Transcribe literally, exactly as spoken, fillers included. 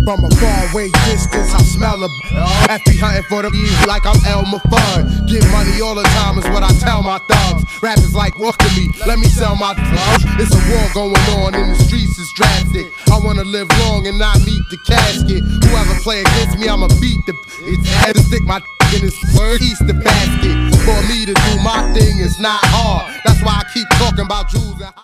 From a far away distance, I smell a F B hunting for the bees like I'm Elmer Fudd. Get money all the time is what I tell my thugs. Rappers like, look at me, let me sell my drugs. It's a war going on in the streets, it's drastic. I wanna live long and not meet the casket. Whoever play against me, I'ma beat the. It's had to stick my in his Easter basket. For me to do my thing is not hard. That's why I keep talking about Jews and